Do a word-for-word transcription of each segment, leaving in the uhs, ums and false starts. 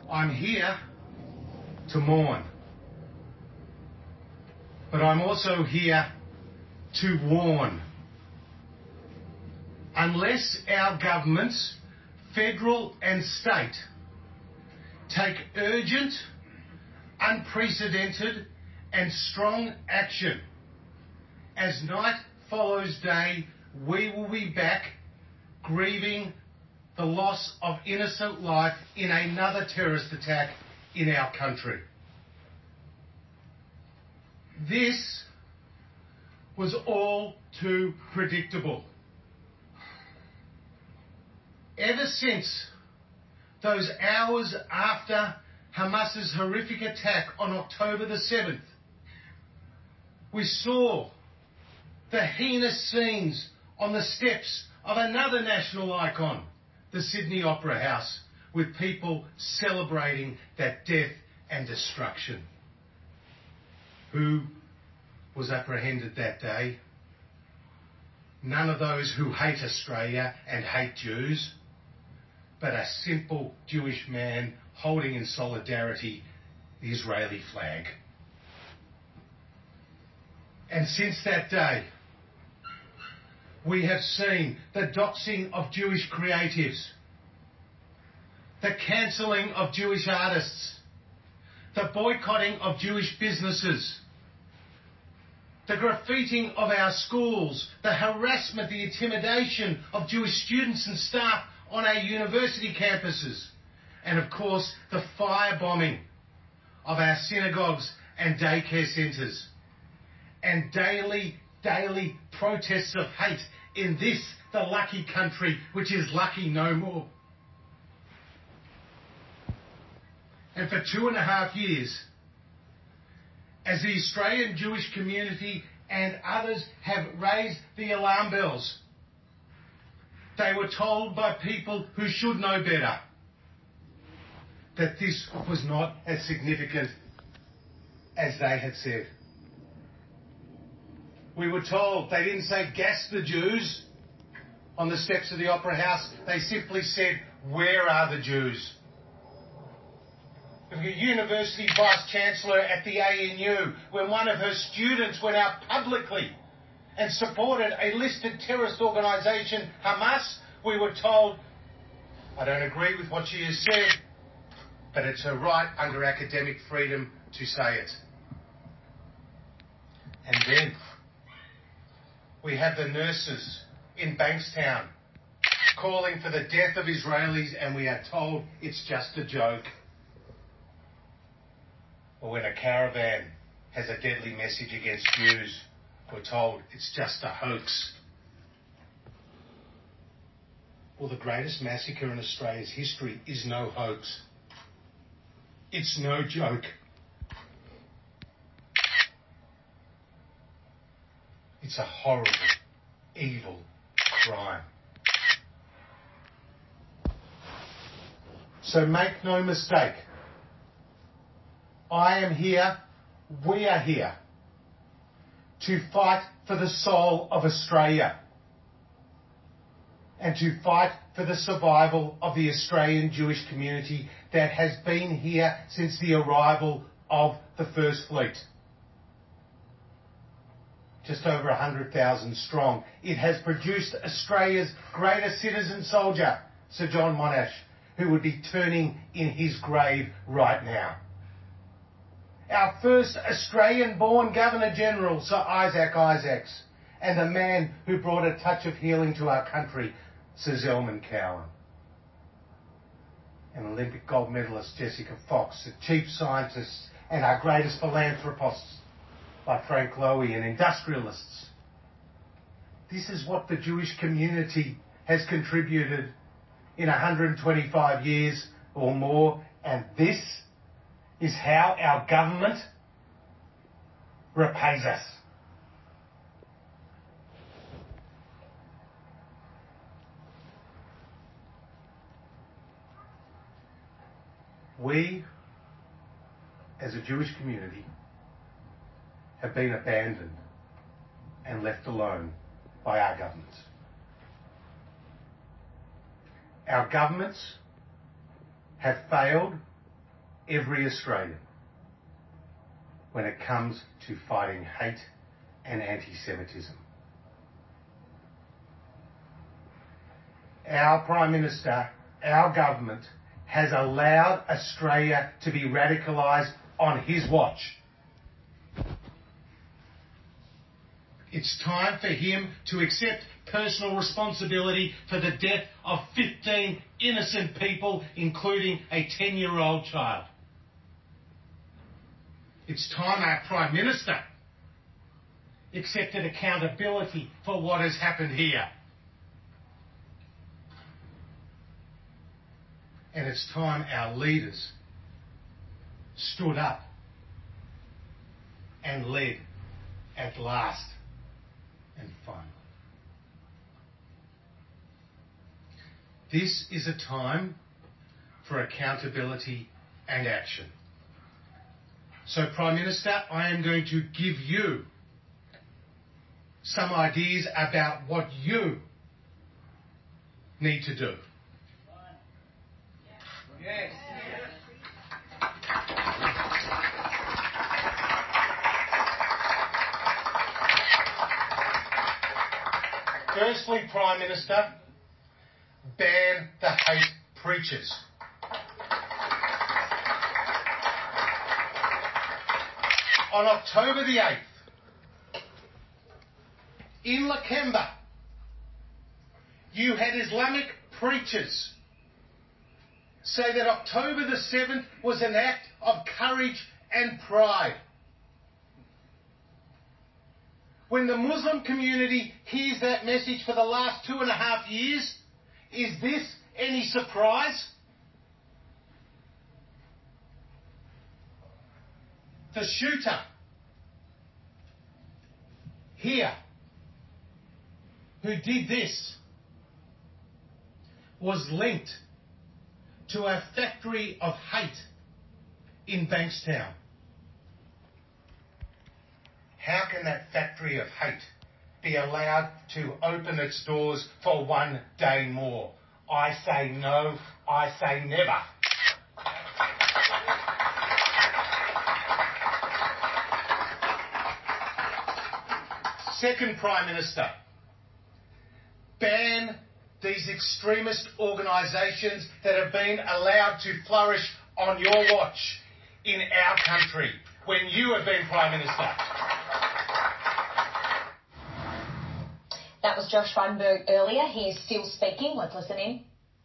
I'm here to mourn, but I'm also here to warn. Unless our governments, federal and state, take urgent, unprecedented and strong action, as night follows day, we will be back grieving the loss of innocent life in another terrorist attack in our country. This was all too predictable. Ever since those hours after Hamas's horrific attack on October the seventh, we saw the heinous scenes on the steps of another national icon, the Sydney Opera House, with people celebrating that death and destruction. Who was apprehended that day? None of those who hate Australia and hate Jews, but a simple Jewish man holding in solidarity the Israeli flag. And since that day, we have seen the doxing of Jewish creatives, the cancelling of Jewish artists, the boycotting of Jewish businesses, the graffitiing of our schools, the harassment, the intimidation of Jewish students and staff on our university campuses, and of course the firebombing of our synagogues and daycare centres, and daily, daily protests of hate in this, the lucky country, which is lucky no more. And for two and a half years, as the Australian Jewish community and others have raised the alarm bells, they were told by people who should know better that this was not as significant as they had said. We were told, they didn't say gas the Jews on the steps of the Opera House, they simply said, where are the Jews? The University Vice-Chancellor at the A N U, when one of her students went out publicly and supported a listed terrorist organisation, Hamas, we were told, I don't agree with what she has said, but it's her right under academic freedom to say it. And then we have the nurses in Bankstown calling for the death of Israelis, and we are told it's just a joke. Or when a caravan has a deadly message against Jews, we're told it's just a hoax. Well, the greatest massacre in Australia's history is no hoax. It's no joke. It's a horrible, evil crime. So make no mistake, I am here, we are here, to fight for the soul of Australia and to fight for the survival of the Australian Jewish community that has been here since the arrival of the First Fleet. Just over one hundred thousand strong. It has produced Australia's greatest citizen soldier, Sir John Monash, who would be turning in his grave right now. Our first Australian-born Governor-General, Sir Isaac Isaacs, and the man who brought a touch of healing to our country, Sir Zelman Cowen. And Olympic gold medalist Jessica Fox, the chief scientists, and our greatest philanthropists, like Frank Lowy, and industrialists. This is what the Jewish community has contributed in one hundred twenty-five years or more, and this is how our government repays us. We, as a Jewish community, have been abandoned and left alone by our governments. Our governments have failed every Australian when it comes to fighting hate and anti-Semitism. Our Prime Minister, our government, has allowed Australia to be radicalised on his watch. It's time for him to accept personal responsibility for the death of fifteen innocent people, including a ten-year-old child. It's time our Prime Minister accepted accountability for what has happened here. And it's time our leaders stood up and led at last and finally. This is a time for accountability and action. So, Prime Minister, I am going to give you some ideas about what you need to do. Yes. Firstly, Prime Minister, ban the hate preachers. On October the eighth, in Lakemba, you had Islamic preachers say that October the seventh was an act of courage and pride. When the Muslim community hears that message for the last two and a half years, is this any surprise? The shooter here who did this was linked to a factory of hate in Bankstown. How can that factory of hate be allowed to open its doors for one day more? I say no, I say never. Second, Prime Minister, ban these extremist organisations that have been allowed to flourish on your watch in our country when you have been Prime Minister. That was Josh Frydenberg earlier. He is still speaking. Let's listen in.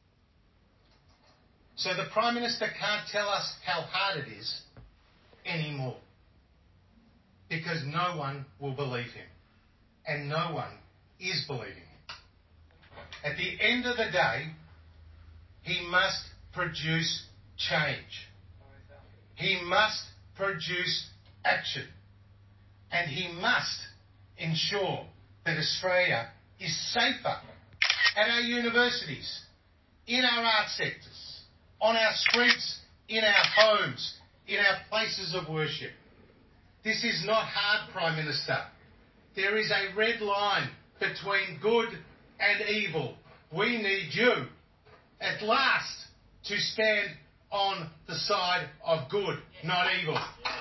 So the Prime Minister can't tell us how hard it is anymore because no one will believe him and no one is believing him. At the end of the day, he must produce change. He must produce action. And he must ensure that Australia is safer at our universities, in our art sectors, on our streets, in our homes, in our places of worship. This is not hard, Prime Minister. There is a red line between good and evil. We need you, at last, to stand on the side of good, not evil.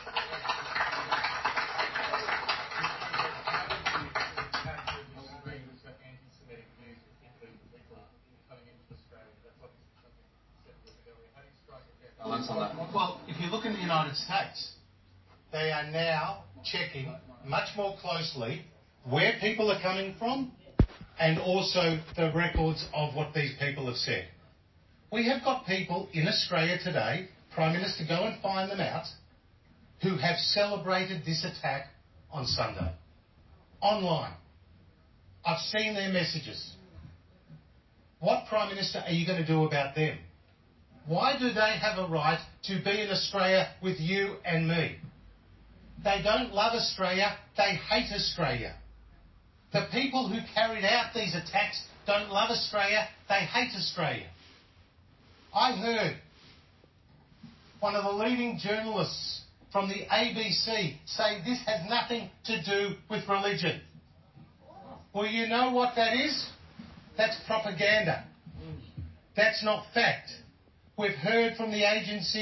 Well, if you look in the United States, they are now checking much more closely where people are coming from and also the records of what these people have said. We have got people in Australia today, Prime Minister, go and find them out, who have celebrated this attack on Sunday, online. I've seen their messages. What, Prime Minister, are you going to do about them? Why do they have a right to be in Australia with you and me? They don't love Australia, they hate Australia. The people who carried out these attacks don't love Australia, they hate Australia. I heard one of the leading journalists from the A B C say this has nothing to do with religion. Well, you know what that is? That's propaganda. That's not fact. We've heard from the agencies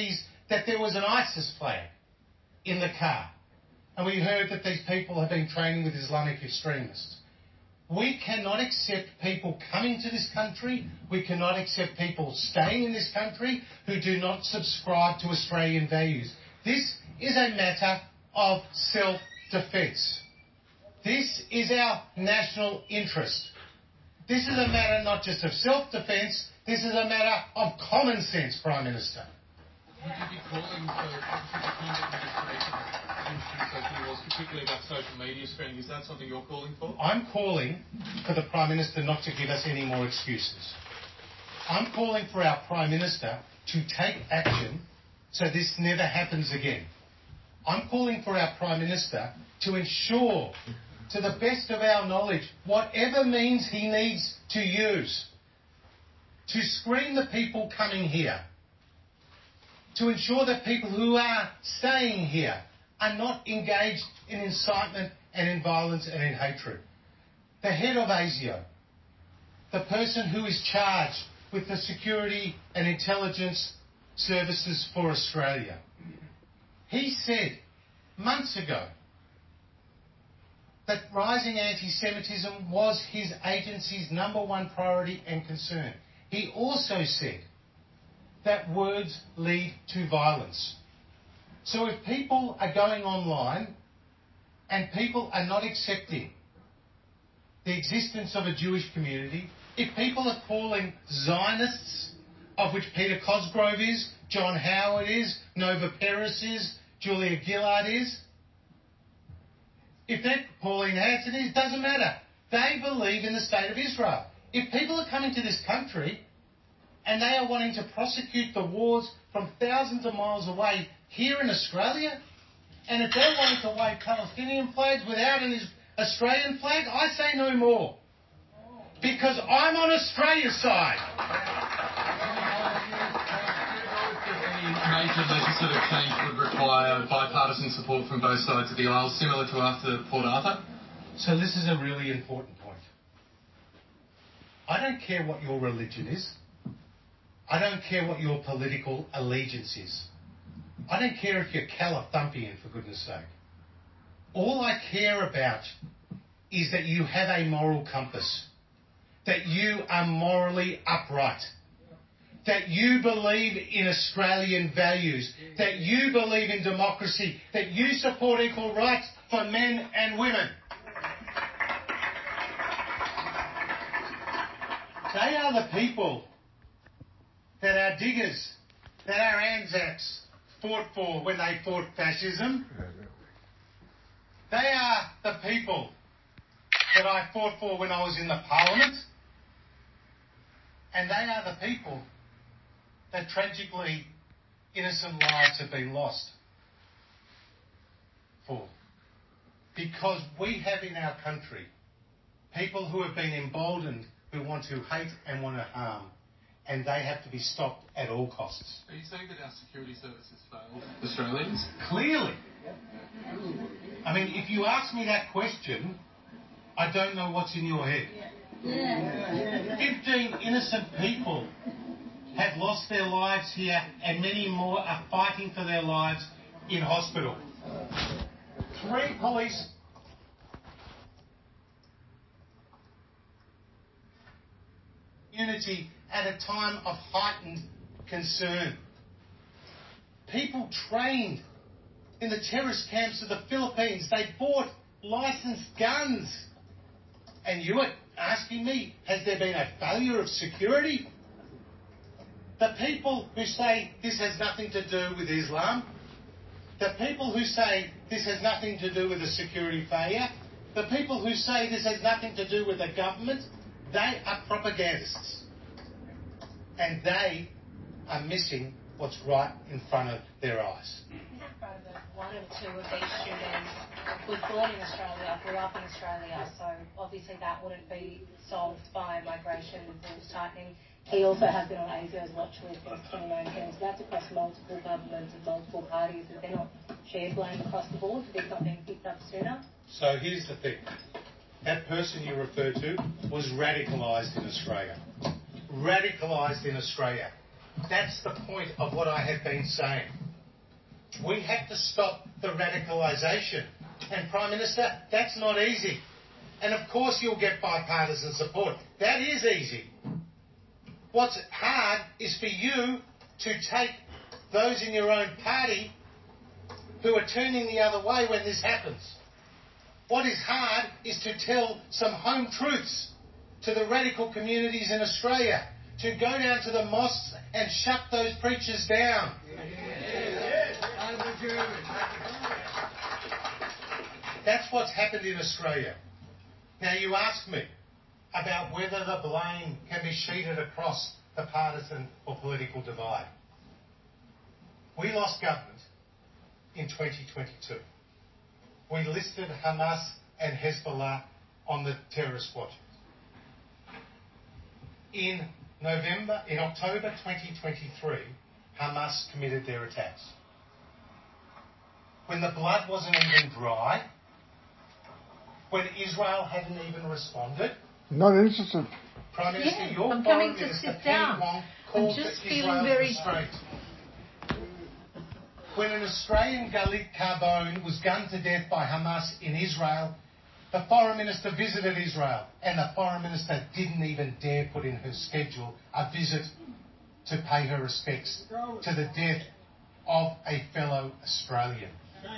that there was an ISIS flag in the car. And we heard that these people have been training with Islamic extremists. We cannot accept people coming to this country. We cannot accept people staying in this country who do not subscribe to Australian values. This is a matter of self-defence. This is our national interest. This is a matter not just of self-defence, this is a matter of common sense, Prime Minister. Would you be calling for the conduct legislation issues like he was, particularly about social media screening? Is that something you're calling for? I'm calling for the Prime Minister not to give us any more excuses. I'm calling for our Prime Minister to take action so this never happens again. I'm calling for our Prime Minister to ensure, to the best of our knowledge, whatever means he needs to use to screen the people coming here, to ensure that people who are staying here are not engaged in incitement and in violence and in hatred. The head of ASIO, the person who is charged with the security and intelligence services for Australia, he said months ago that rising anti-Semitism was his agency's number one priority and concern. He also said that words lead to violence. So if people are going online and people are not accepting the existence of a Jewish community, if people are calling Zionists, of which Peter Cosgrove is, John Howard is, Nova Peris is, Julia Gillard is, if they're calling Hanson, it doesn't matter. They believe in the state of Israel. If people are coming to this country and they are wanting to prosecute the wars from thousands of miles away here in Australia, and if they're wanting to wave Palestinian flags without an Australian flag, I say no more. Because I'm on Australia's side. Any major legislative change would require bipartisan support from both sides of the aisle, similar to after Port Arthur? So this is a really important point. I don't care what your religion is. I don't care what your political allegiance is. I don't care if you're Calathumpian, for goodness sake. All I care about is that you have a moral compass, that you are morally upright, that you believe in Australian values, that you believe in democracy, that you support equal rights for men and women. They are the people that our diggers, that our Anzacs fought for when they fought fascism. They are the people that I fought for when I was in the Parliament. And they are the people that tragically innocent lives have been lost for. Because we have in our country people who have been emboldened, who want to hate and want to harm, and they have to be stopped at all costs. Are you saying that our security services failed Australians? Clearly. I mean, if you ask me that question, I don't know what's in your head. Fifteen innocent people have lost their lives here, and many more are fighting for their lives in hospital. Three police unity at a time of heightened concern. People trained in the terrorist camps of the Philippines. They bought licensed guns. And you are asking me, has there been a failure of security? The people who say this has nothing to do with Islam, the people who say this has nothing to do with a security failure, the people who say this has nothing to do with the government, they are propagandists. And they are missing what's right in front of their eyes. One and two of these shooters was born in Australia, grew up in Australia, so obviously that wouldn't be solved by migration rules tightening. He also has been on ASIO's watch list since twenty nineteen, so that's across multiple governments and multiple parties. Is there not shared blame across the board? Did something picked up sooner? So here's the thing. That person you refer to was radicalised in Australia. Radicalised in Australia. That's the point of what I have been saying. We have to stop the radicalisation. And Prime Minister, that's not easy. And of course you'll get bipartisan support. That is easy. What's hard is for you to take those in your own party who are turning the other way when this happens. What is hard is to tell some home truths to the radical communities in Australia, to go down to the mosques and shut those preachers down. That's what's happened in Australia. Now you ask me about whether the blame can be sheeted across the partisan or political divide. We lost government in twenty twenty-two. We listed Hamas and Hezbollah on the terrorist watch. In November, in October twenty twenty-three, Hamas committed their attacks. When the blood wasn't even dry, when Israel hadn't even responded. Not interested. Prime Minister, Yeah, your I'm Foreign coming to Minister, sit Penny down. Wong, I'm called just for feeling Israel's very- restraint. When an Australian Galit Carbone was gunned to death by Hamas in Israel, the Foreign Minister visited Israel, and the Foreign Minister didn't even dare put in her schedule a visit to pay her respects to the death of a fellow Australian.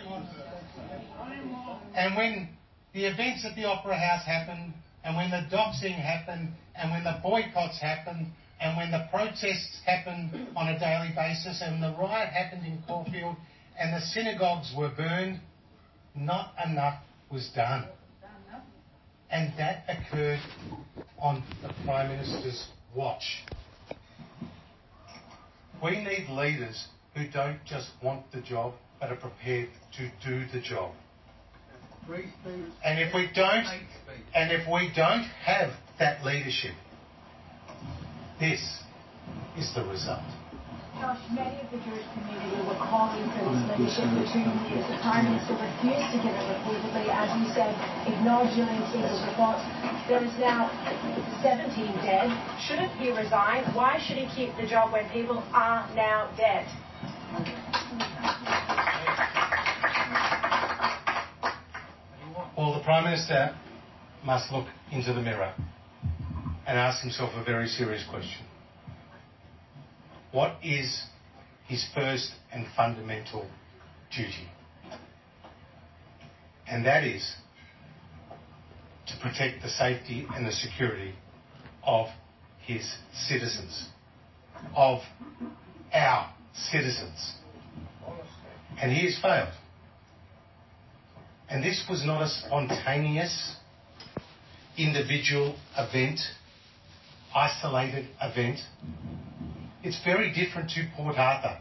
And when the events at the Opera House happened, and when the doxing happened, and when the boycotts happened, and when the protests happened on a daily basis, and the riot happened in Caulfield, and the synagogues were burned, not enough was done. And that occurred on the Prime Minister's watch. We need leaders who don't just want the job, but are prepared to do the job. And if we don't, and if we don't have that leadership, this is the result. Josh, many of the Jewish community were calling for this leadership for two years. The Prime Minister refused to give it repeatedly, as you said, ignored Julian Seeger's reports. There is now seventeen dead. Shouldn't he resign? Why should he keep the job when people are now dead? Well, the Prime Minister must look into the mirror and ask himself a very serious question. What is his first and fundamental duty? And that is to protect the safety and the security of his citizens, of our citizens. And he has failed. And this was not a spontaneous, individual event, isolated event. It's very different to Port Arthur.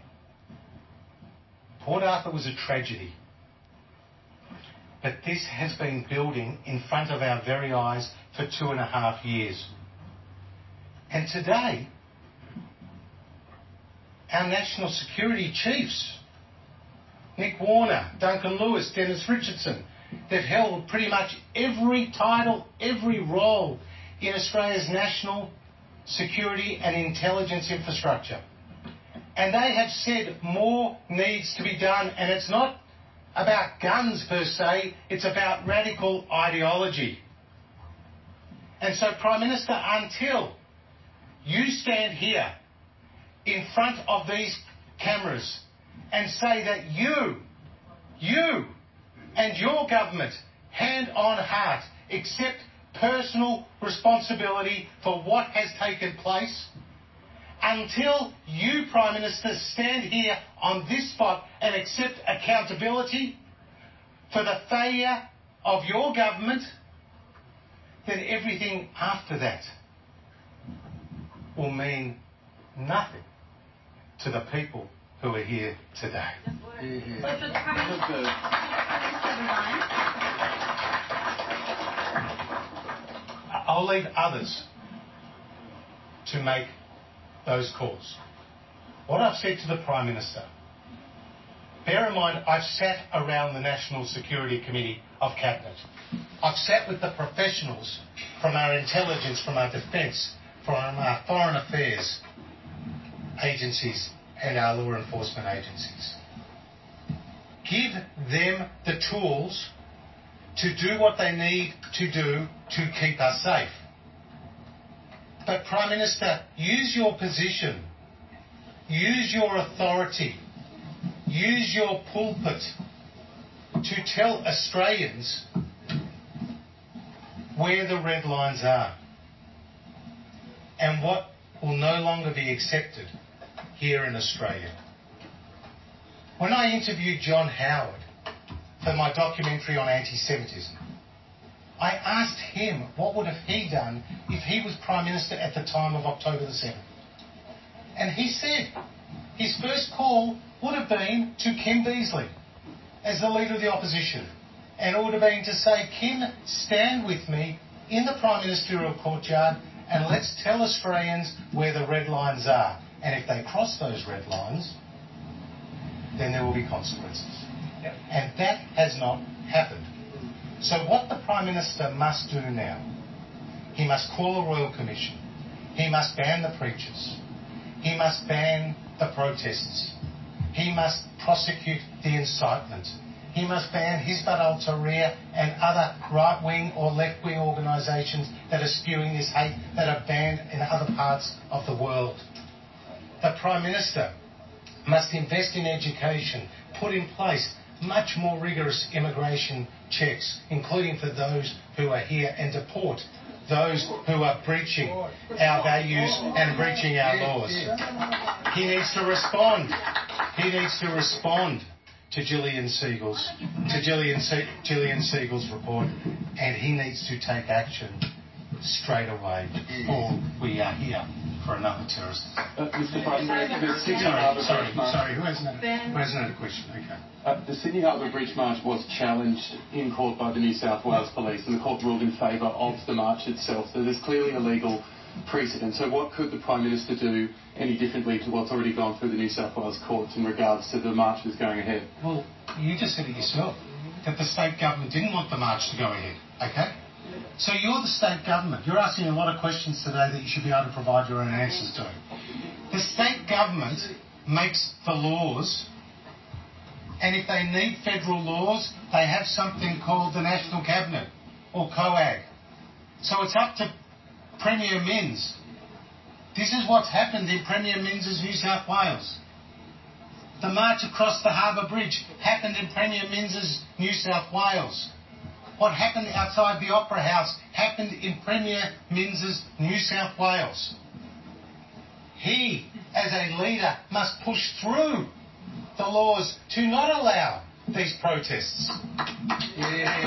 Port Arthur was a tragedy. But this has been building in front of our very eyes for two and a half years. And today, our national security chiefs, Nick Warner, Duncan Lewis, Dennis Richardson, they've held pretty much every title, every role in Australia's national security and intelligence infrastructure. And they have said more needs to be done, and it's not about guns per se, it's about radical ideology. And so, Prime Minister, until you stand here in front of these cameras and say that you, you and your government, hand on heart, accept personal responsibility for what has taken place, until you, Prime Minister, stand here on this spot and accept accountability for the failure of your government, then everything after that will mean nothing to the people who are here today. I'll leave others to make those calls. What I've said to the Prime Minister, bear in mind I've sat around the National Security Committee of Cabinet. I've sat with the professionals from our intelligence, from our defence, from our foreign affairs agencies and our law enforcement agencies. give them the tools to do what they need to do to keep us safe. But Prime Minister, use your position, use your authority, use your pulpit to tell Australians where the red lines are and what will no longer be accepted here in Australia. When I interviewed John Howard for my documentary on anti-Semitism, I asked him what would have he done if he was Prime Minister at the time of October the seventh. And he said his first call would have been to Kim Beazley as the Leader of the Opposition. And it would have been to say, Kim, stand with me in the Prime Ministerial courtyard and let's tell Australians where the red lines are. And if they cross those red lines, then there will be consequences. Yep. And that has not happened. So what the Prime Minister must do now, he must call a Royal Commission. He must ban the preachers. He must ban the protests. He must prosecute the incitement. He must ban Hizbut al-Tahrir and other right-wing or left-wing organisations that are spewing this hate that are banned in other parts of the world. The Prime Minister must invest in education, put in place much more rigorous immigration checks, including for those who are here, and deport those who are breaching our values and breaching our laws. He needs to respond. He needs to respond to Gillian Siegel's to Gillian, Se- Gillian Siegel's report, and he needs to take action straight away, or we are here for another terrorist. Uh, Mister President, the Sydney sorry, Harbour sorry, Bridge March. sorry. Who has another, who has another question? Okay. Uh, the Sydney Harbour Bridge March was challenged in court by the New South Wales Police, and the court ruled in favour of the march itself. So there's clearly a legal precedent. So what could the Prime Minister do any differently to what's already gone through the New South Wales courts in regards to the march that's going ahead? Well, you just said it yourself, that the state government didn't want the march to go ahead, okay? So you're the state government. You're asking a lot of questions today that you should be able to provide your own answers to. The state government makes the laws, and if they need federal laws, they have something called the National Cabinet, or COAG. So it's up to Premier Minns. This is what's happened in Premier Minns' New South Wales. The march across the Harbour Bridge happened in Premier Minns' New South Wales. What happened outside the Opera House happened in Premier Minns' New South Wales. He, as a leader, must push through the laws to not allow these protests. Yeah.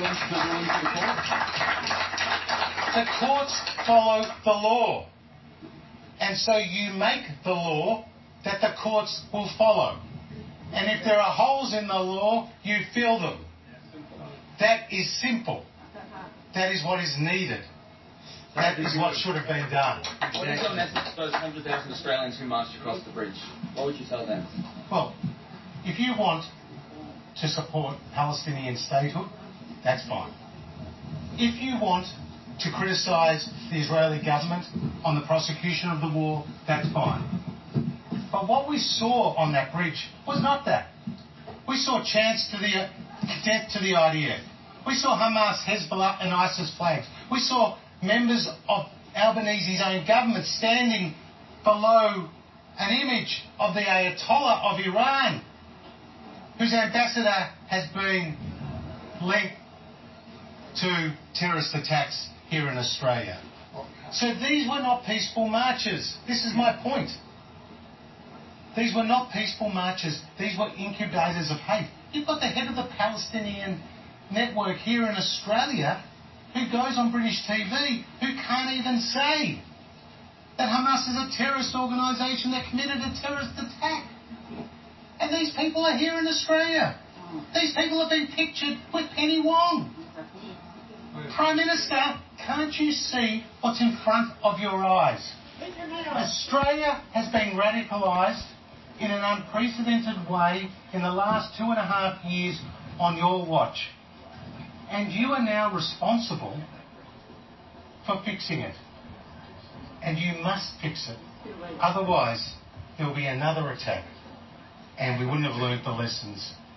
The courts follow the law. And so you make the law that the courts will follow. And if there are holes in the law, you fill them. That is simple. That is what is needed. That is what should have been done. What is your message to those one hundred thousand Australians who marched across the bridge? What would you tell them? Well, if you want to support Palestinian statehood, that's fine. If you want to criticise the Israeli government on the prosecution of the war, that's fine. But what we saw on that bridge was not that. We saw chants to the uh, death to the I D F. We saw Hamas, Hezbollah and ISIS flags. We saw members of Albanese's own government standing below an image of the Ayatollah of Iran, whose ambassador has been linked to terrorist attacks here in Australia. So these were not peaceful marches. This is my point. These were not peaceful marches. These were incubators of hate. You've got the head of the Palestinian network here in Australia who goes on British T V who can't even say that Hamas is a terrorist organisation that committed a terrorist attack. And these people are here in Australia. These people have been pictured with Penny Wong. Prime Minister, can't you see what's in front of your eyes? Australia has been radicalised in an unprecedented way in the last two and a half years on your watch. And you are now responsible for fixing it. And you must fix it. Otherwise, there will be another attack. And we wouldn't have learnt the lessons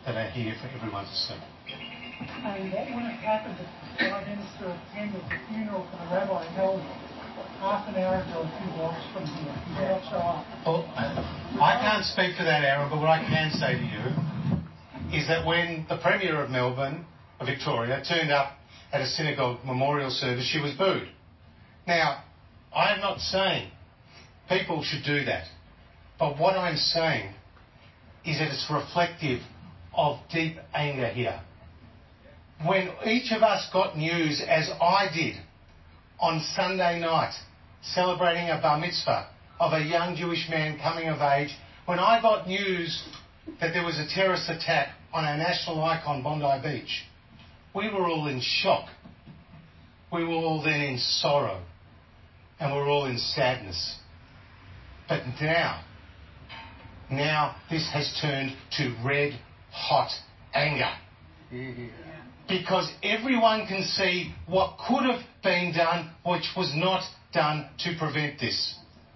that are here for everyone to see. And what would have happened if the Prime Minister attended the funeral for the rabbi held half an hour ago, two blocks from here? He did not show up. Well, I can't speak for that, Aaron, but what I can say to you is that when the Premier of Melbourne, of Victoria, turned up at a synagogue memorial service, she was booed. Now, I am not saying people should do that, but what I'm saying is that it's reflective of deep anger here. When each of us got news, as I did, on Sunday night, celebrating a bar mitzvah of a young Jewish man coming of age, when I got news that there was a terrorist attack on our national icon, Bondi Beach, we were all in shock. We were all then in sorrow. And we're all in sadness. But now, now this has turned to red hot anger. Because everyone can see what could have been done, which was not done to prevent this.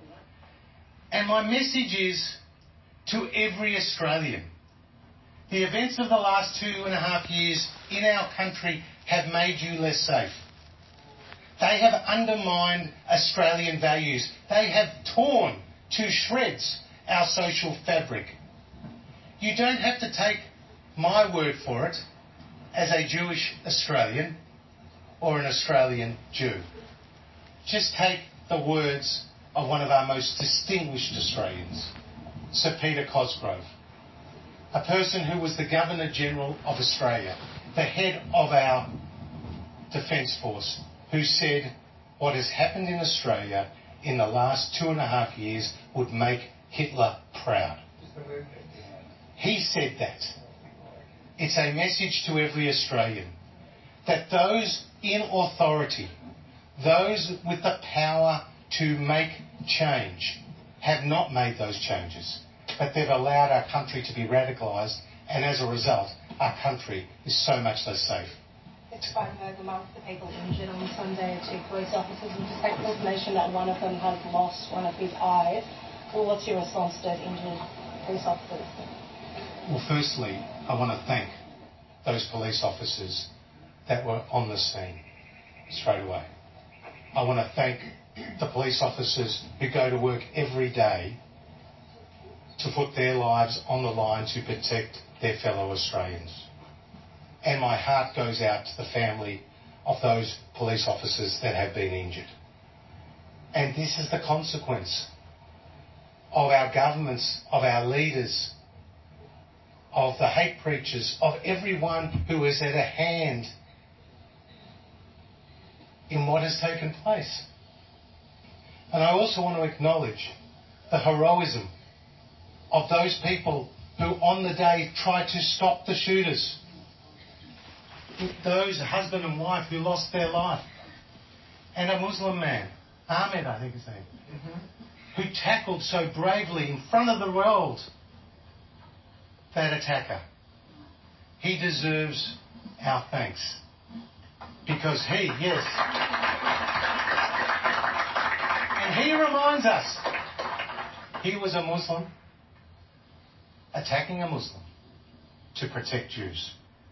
And my message is to every Australian. The events of the last two and a half years in our country have made you less safe. They have undermined Australian values. They have torn to shreds our social fabric. You don't have to take my word for it as a Jewish Australian or an Australian Jew. Just take the words of one of our most distinguished Australians, Sir Peter Cosgrove, a person who was the Governor-General of Australia, the head of our Defence Force, who said what has happened in Australia in the last two and a half years would make Hitler proud. He said that. It's a message to every Australian that those in authority, those with the power to make change, have not made those changes, but they've allowed our country to be radicalised, and as a result, our country is so much less safe. Describing amongst the people injured on Sunday, two police officers, and just take information that one of them has lost one of his eyes. Well, what's your response to those injured police officers? Well, firstly, I want to thank those police officers that were on the scene straight away. I want to thank the police officers who go to work every day to put their lives on the line to protect their fellow Australians. And my heart goes out to the family of those police officers that have been injured. And this is the consequence of our governments, of our leaders, of the hate preachers, of everyone who has had a hand in what has taken place. And I also want to acknowledge the heroism of those people who on the day tried to stop the shooters. Those husband and wife who lost their life. And a Muslim man, Ahmed I think his name, mm-hmm. who tackled so bravely in front of the world that attacker. He deserves our thanks. Because he, yes. And he reminds us, he was a Muslim attacking a Muslim to protect Jews.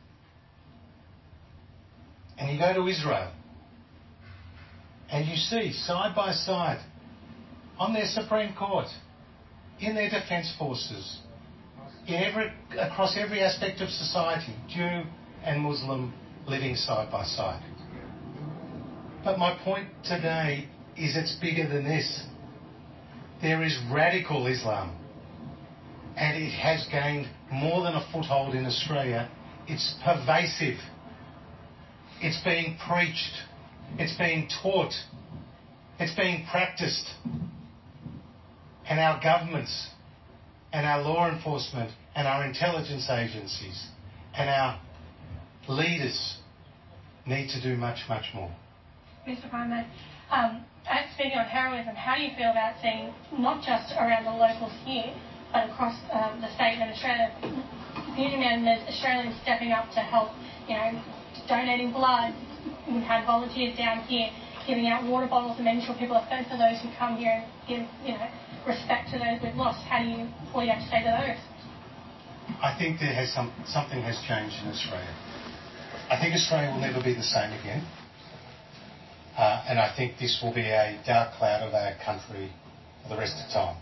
And you go to Israel and you see side by side on their Supreme Court, in their defence forces, in every, across every aspect of society, Jew and Muslim living side by side. But my point today is it's bigger than this. There is radical Islam, and it has gained more than a foothold in Australia. It's pervasive. It's being preached. It's being taught. It's being practiced. And our governments and our law enforcement and our intelligence agencies and our leaders need to do much, much more. Mister Prime Minister, um, speaking on heroism, how do you feel about seeing, not just around the locals here, but across um, the state and Australia, beauty men, there's Australians stepping up to help, you know, donating blood. We've had volunteers down here giving out water bottles and making sure people are fed for those who come here and give, you know, respect to those we've lost. How do you, what do you have to say to those? I think there has some, something has changed in Australia. I think Australia will never be the same again. Uh, and I think this will be a dark cloud of our country for the rest of time.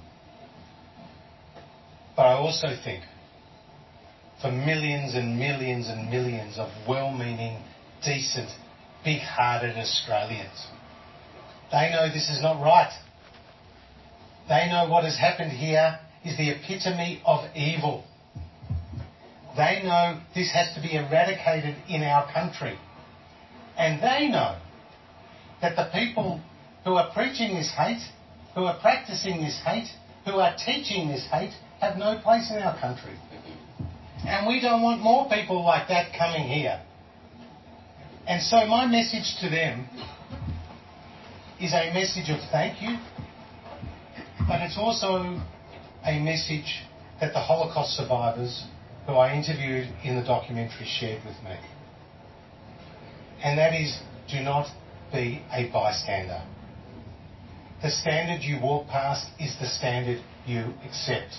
But I also think for millions and millions and millions of well-meaning, decent, big-hearted Australians, they know this is not right. They know what has happened here is the epitome of evil. They know this has to be eradicated in our country. And they know that the people who are preaching this hate, who are practicing this hate, who are teaching this hate, have no place in our country. And we don't want more people like that coming here. And so my message to them is a message of thank you, but it's also a message that the Holocaust survivors who I interviewed in the documentary shared with me. And that is, do not be a bystander. The standard you walk past is the standard you accept.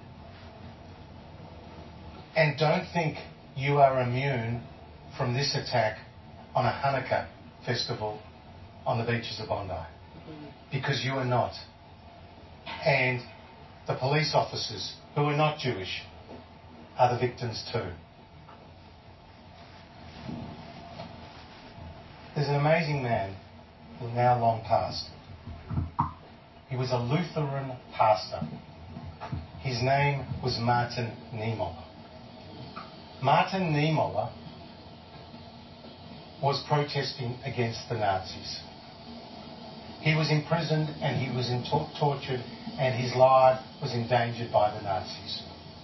And don't think you are immune from this attack on a Hanukkah festival on the beaches of Bondi. Because you are not. And the police officers who are not Jewish are the victims too. There's an amazing man who now long passed. He was a Lutheran pastor. His name was Martin Niemöller. Martin Niemöller was protesting against the Nazis. He was imprisoned and he was in tor- tortured and his life was endangered by the Nazis.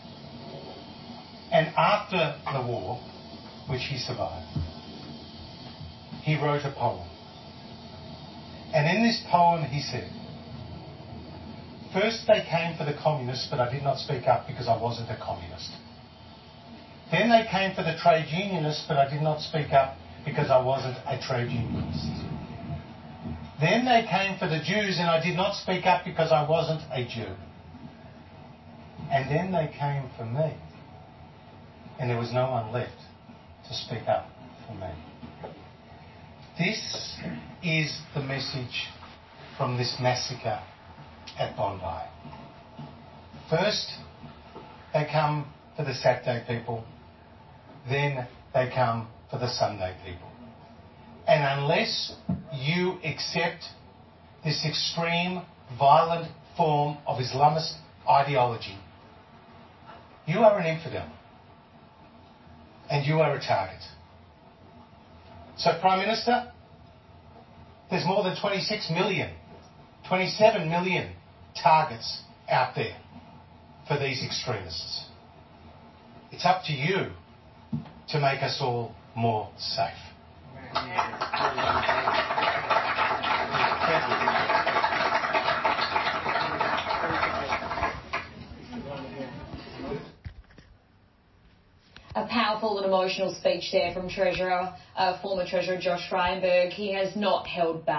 And after the war, which he survived, he wrote a poem. And in this poem he said, first they came for the communists, but I did not speak up because I wasn't a communist. Then they came for the trade unionists, but I did not speak up because I wasn't a trade unionist. Then they came for the Jews and I did not speak up because I wasn't a Jew. And then they came for me and there was no one left to speak up for me. This is the message from this massacre at Bondi. First, they come for the Saturday people. Then they come for the Sunday people. And unless you accept this extreme, violent form of Islamist ideology, you are an infidel. And you are a target. So, Prime Minister, there's more than twenty-six million, twenty-seven million targets out there for these extremists. It's up to you to make us all more safe. A powerful and emotional speech there from Treasurer, uh, former Treasurer Josh Frydenberg. He has not held back.